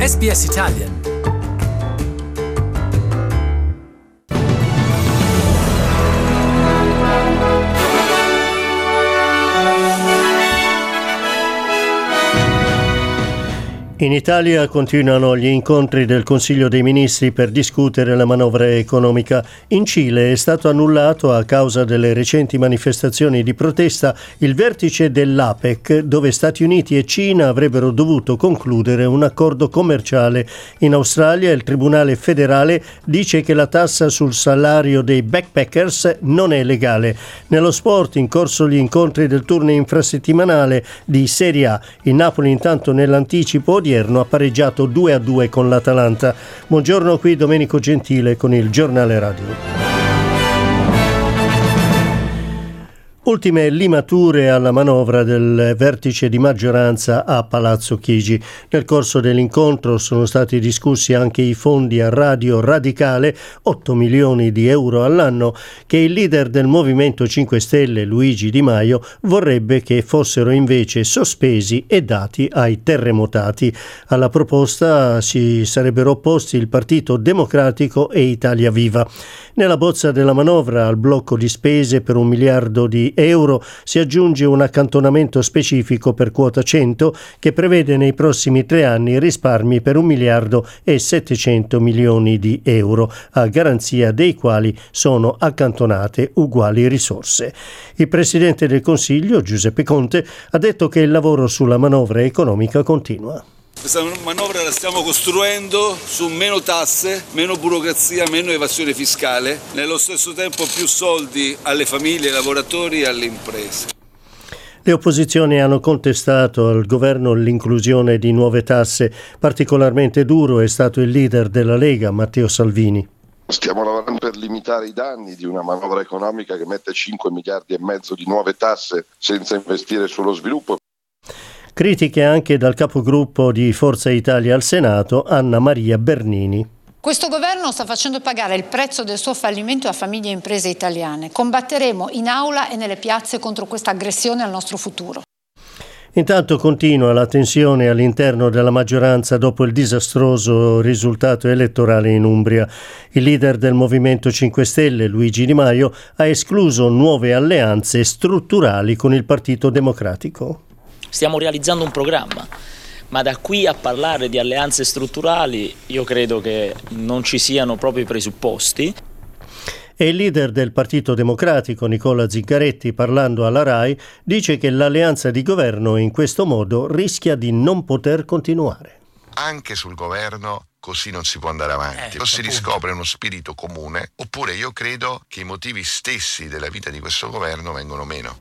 SBS Italian. In Italia continuano gli incontri del Consiglio dei Ministri per discutere la manovra economica. In Cile è stato annullato a causa delle recenti manifestazioni di protesta il vertice dell'APEC, dove Stati Uniti e Cina avrebbero dovuto concludere un accordo commerciale. In Australia il Tribunale federale dice che la tassa sul salario dei backpackers non è legale. Nello sport in corso gli incontri del turno infrasettimanale di Serie A. Il Napoli intanto nell'anticipo ha pareggiato 2-2 con l'Atalanta. Buongiorno, qui Domenico Gentile con il Giornale Radio. Ultime limature alla manovra del vertice di maggioranza a Palazzo Chigi. Nel corso dell'incontro sono stati discussi anche i fondi a Radio Radicale, 8 milioni di euro all'anno, che il leader del Movimento 5 Stelle, Luigi Di Maio, vorrebbe che fossero invece sospesi e dati ai terremotati. Alla proposta si sarebbero opposti il Partito Democratico e Italia Viva. Nella bozza della manovra al blocco di spese per 1 miliardo di euro si aggiunge un accantonamento specifico per quota 100 che prevede nei prossimi 3 anni risparmi per 1 miliardo e 700 milioni di euro, a garanzia dei quali sono accantonate uguali risorse. Il Presidente del Consiglio, Giuseppe Conte, ha detto che il lavoro sulla manovra economica continua. Questa manovra la stiamo costruendo su meno tasse, meno burocrazia, meno evasione fiscale, nello stesso tempo più soldi alle famiglie, ai lavoratori e alle imprese. Le opposizioni hanno contestato al governo l'inclusione di nuove tasse. Particolarmente duro è stato il leader della Lega, Matteo Salvini. Stiamo lavorando per limitare i danni di una manovra economica che mette 5 miliardi e mezzo di nuove tasse senza investire sullo sviluppo. Critiche anche dal capogruppo di Forza Italia al Senato, Anna Maria Bernini. Questo governo sta facendo pagare il prezzo del suo fallimento a famiglie e imprese italiane. Combatteremo in aula e nelle piazze contro questa aggressione al nostro futuro. Intanto continua la tensione all'interno della maggioranza dopo il disastroso risultato elettorale in Umbria. Il leader del Movimento 5 Stelle, Luigi Di Maio, ha escluso nuove alleanze strutturali con il Partito Democratico. Stiamo realizzando un programma, ma da qui a parlare di alleanze strutturali io credo che non ci siano proprio i presupposti. E il leader del Partito Democratico, Nicola Zingaretti, parlando alla RAI, dice che l'alleanza di governo in questo modo rischia di non poter continuare. Anche sul governo così non si può andare avanti. O si riscopre uno spirito comune, oppure io credo che i motivi stessi della vita di questo governo vengono meno.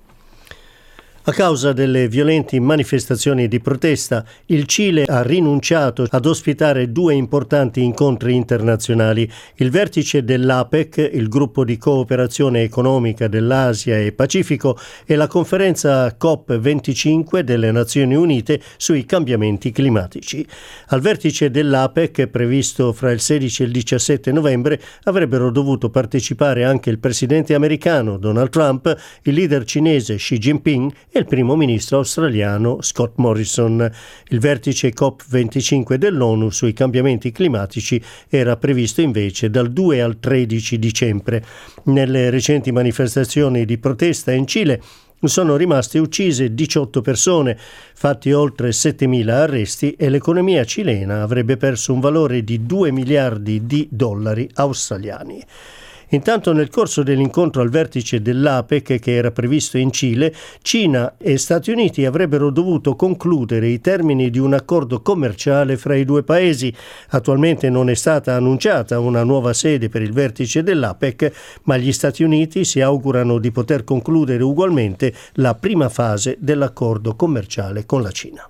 A causa delle violenti manifestazioni di protesta, il Cile ha rinunciato ad ospitare 2 importanti incontri internazionali. Il vertice dell'APEC, il gruppo di cooperazione economica dell'Asia e Pacifico, e la conferenza COP25 delle Nazioni Unite sui cambiamenti climatici. Al vertice dell'APEC, previsto fra il 16 e il 17 novembre, avrebbero dovuto partecipare anche il presidente americano Donald Trump, il leader cinese Xi Jinping e il primo ministro australiano Scott Morrison. Il vertice COP25 dell'ONU sui cambiamenti climatici era previsto invece dal 2 al 13 dicembre. Nelle recenti manifestazioni di protesta in Cile sono rimaste uccise 18 persone, fatti oltre 7.000 arresti e l'economia cilena avrebbe perso un valore di 2 miliardi di dollari australiani. Intanto nel corso dell'incontro al vertice dell'APEC che era previsto in Cile, Cina e Stati Uniti avrebbero dovuto concludere i termini di un accordo commerciale fra i 2 paesi. Attualmente non è stata annunciata una nuova sede per il vertice dell'APEC, ma gli Stati Uniti si augurano di poter concludere ugualmente la prima fase dell'accordo commerciale con la Cina.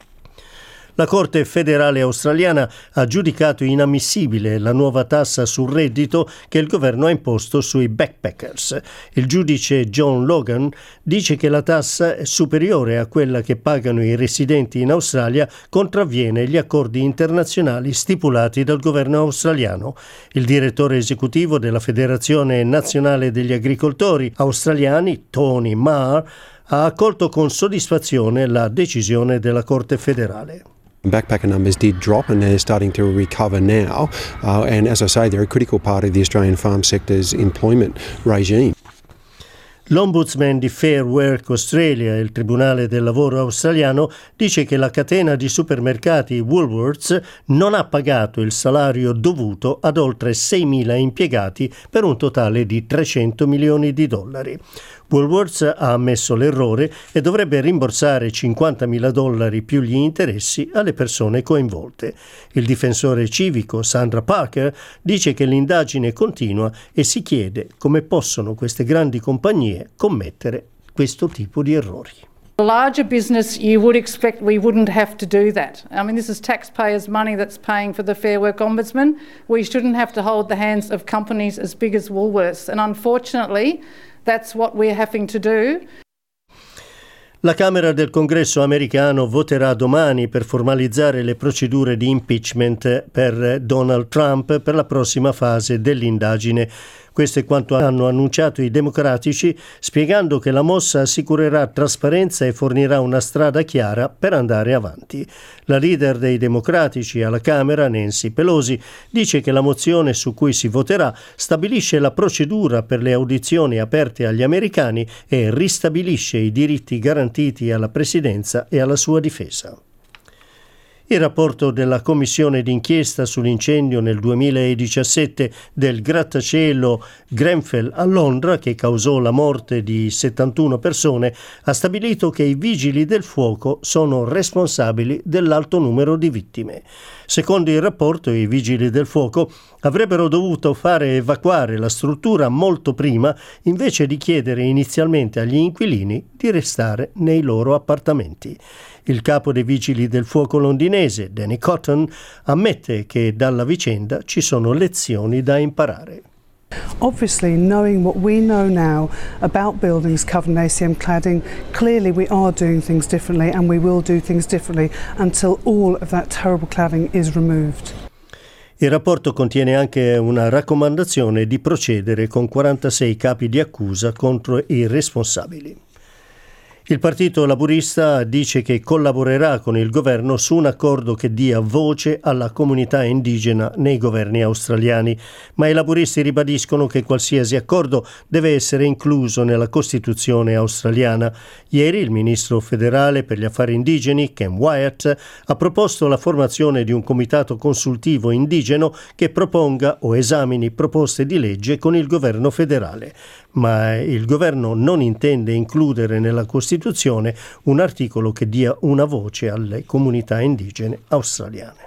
La Corte federale australiana ha giudicato inammissibile la nuova tassa sul reddito che il governo ha imposto sui backpackers. Il giudice John Logan dice che la tassa è superiore a quella che pagano i residenti in Australia, contravviene gli accordi internazionali stipulati dal governo australiano. Il direttore esecutivo della Federazione Nazionale degli Agricoltori Australiani, Tony Marr, ha accolto con soddisfazione la decisione della Corte federale. Backpacker numbers did drop and they're starting to recover now. And as I say, they're a critical part of the Australian farm sector's employment regime. L'ombudsman di Fair Work Australia, il Tribunale del Lavoro australiano, dice che la catena di supermercati Woolworths non ha pagato il salario dovuto ad oltre 6.000 impiegati per un totale di $300 milioni. Woolworths ha ammesso l'errore e dovrebbe rimborsare $50.000 più gli interessi alle persone coinvolte. Il difensore civico Sandra Parker dice che l'indagine continua e si chiede come possono queste grandi compagnie commettere questo tipo di errori. A larger business, you would expect we wouldn't have to do that. I mean, this is taxpayers' money that's paying for the Fair Work Ombudsman. We shouldn't have to hold the hands of companies as big as Woolworths. And unfortunately, that's what we're having to do. La Camera del Congresso americano voterà domani per formalizzare le procedure di impeachment per Donald Trump per la prossima fase dell'indagine. Questo è quanto hanno annunciato i democratici, spiegando che la mossa assicurerà trasparenza e fornirà una strada chiara per andare avanti. La leader dei democratici alla Camera, Nancy Pelosi, dice che la mozione su cui si voterà stabilisce la procedura per le audizioni aperte agli americani e ristabilisce i diritti garantiti alla presidenza e alla sua difesa. Il rapporto della commissione d'inchiesta sull'incendio nel 2017 del grattacielo Grenfell a Londra, che causò la morte di 71 persone, ha stabilito che i vigili del fuoco sono responsabili dell'alto numero di vittime. Secondo il rapporto, i vigili del fuoco avrebbero dovuto fare evacuare la struttura molto prima, invece di chiedere inizialmente agli inquilini di restare nei loro appartamenti. Il capo dei vigili del fuoco londinese, Danny Cotton, ammette che dalla vicenda ci sono lezioni da imparare. Obviously, knowing what we know now about buildings covered in ACM cladding, clearly we are doing things differently and we will do things differently until all of that terrible cladding is removed. Il rapporto contiene anche una raccomandazione di procedere con 46 capi di accusa contro i responsabili. Il Partito Laburista dice che collaborerà con il governo su un accordo che dia voce alla comunità indigena nei governi australiani, ma i laburisti ribadiscono che qualsiasi accordo deve essere incluso nella Costituzione australiana. Ieri il ministro federale per gli affari indigeni, Ken Wyatt, ha proposto la formazione di un comitato consultivo indigeno che proponga o esamini proposte di legge con il governo federale. Ma il governo non intende includere nella Costituzione un articolo che dia una voce alle comunità indigene australiane.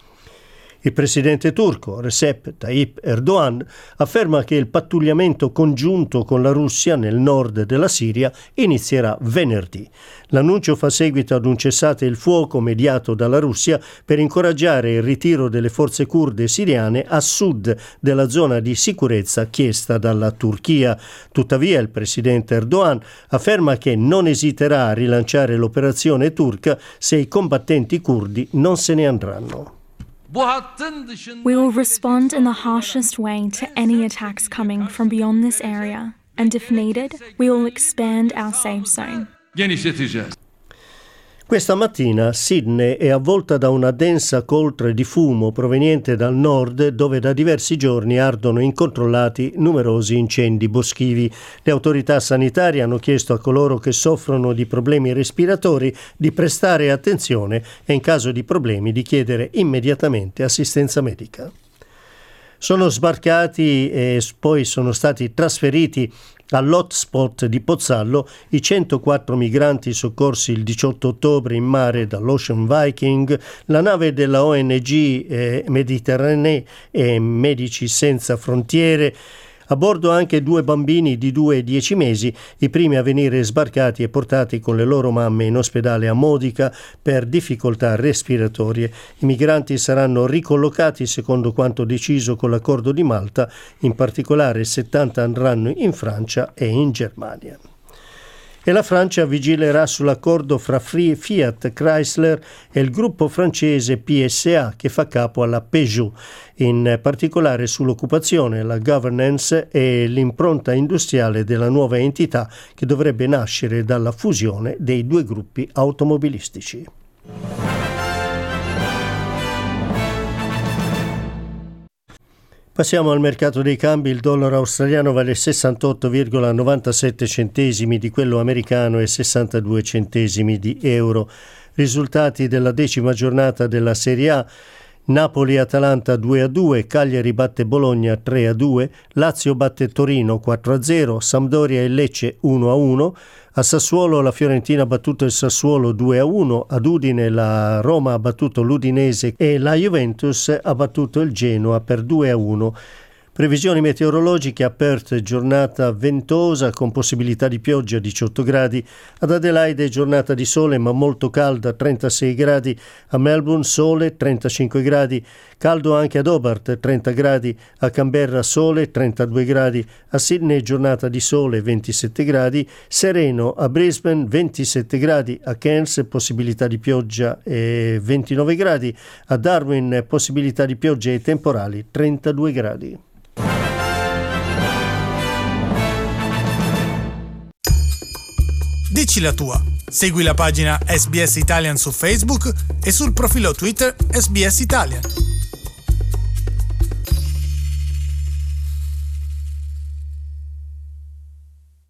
Il presidente turco Recep Tayyip Erdogan afferma che il pattugliamento congiunto con la Russia nel nord della Siria inizierà venerdì. L'annuncio fa seguito ad un cessate il fuoco mediato dalla Russia per incoraggiare il ritiro delle forze curde siriane a sud della zona di sicurezza chiesta dalla Turchia. Tuttavia il presidente Erdogan afferma che non esiterà a rilanciare l'operazione turca se i combattenti curdi non se ne andranno. We will respond in the harshest way to any attacks coming from beyond this area, and if needed, we will expand our safe zone. Questa mattina Sydney è avvolta da una densa coltre di fumo proveniente dal nord, dove da diversi giorni ardono incontrollati numerosi incendi boschivi. Le autorità sanitarie hanno chiesto a coloro che soffrono di problemi respiratori di prestare attenzione e in caso di problemi di chiedere immediatamente assistenza medica. Sono sbarcati e poi sono stati trasferiti all'hotspot di Pozzallo i 104 migranti soccorsi il 18 ottobre in mare dall'Ocean Viking, la nave della ONG Mediterranee e Medici Senza Frontiere. A bordo anche 2 bambini di 2 e 10 mesi, i primi a venire sbarcati e portati con le loro mamme in ospedale a Modica per difficoltà respiratorie. I migranti saranno ricollocati secondo quanto deciso con l'accordo di Malta, in particolare 70 andranno in Francia e in Germania. E la Francia vigilerà sull'accordo fra Fiat Chrysler e il gruppo francese PSA che fa capo alla Peugeot, in particolare sull'occupazione, la governance e l'impronta industriale della nuova entità che dovrebbe nascere dalla fusione dei 2 gruppi automobilistici. Passiamo al mercato dei cambi. Il dollaro australiano vale 68,97 centesimi di quello americano e 62 centesimi di euro. Risultati della 10ª giornata della Serie A: Napoli-Atalanta 2-2, Cagliari batte Bologna 3-2, Lazio batte Torino 4-0, Sampdoria e Lecce 1-1, a Sassuolo la Fiorentina ha battuto il Sassuolo 2-1, ad Udine la Roma ha battuto l'Udinese e la Juventus ha battuto il Genoa per 2-1. Previsioni meteorologiche: a Perth giornata ventosa con possibilità di pioggia 18 gradi, ad Adelaide giornata di sole ma molto calda 36 gradi, a Melbourne sole 35 gradi, caldo anche ad Hobart 30 gradi, a Canberra sole 32 gradi, a Sydney giornata di sole 27 gradi, sereno a Brisbane 27 gradi, a Cairns possibilità di pioggia 29 gradi, a Darwin possibilità di piogge e temporali 32 gradi. Dici la tua. Segui la pagina SBS Italian su Facebook e sul profilo Twitter SBS Italian.